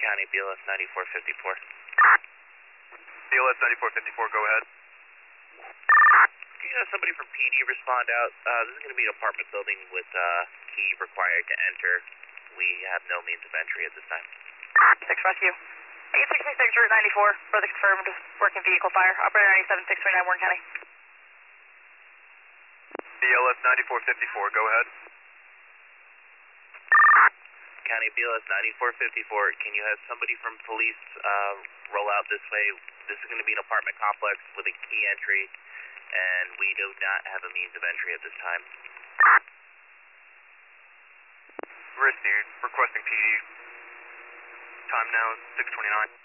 County, BLS 9454. BLS 9454, go ahead. Can you have somebody from PD respond out? This is going to be an apartment building with key required to enter. We have no means of entry at this time. 6 Rescue. 8666 Route 94 for the confirmed working vehicle fire. Operator 97639 Warren County. BLS 9454, go ahead. County, BLS 9454, can you have somebody from police roll out this way? This is going to be an apartment complex with a key entry, and we do not have a means of entry at this time. Risky, requesting PD. Time now is 6:29.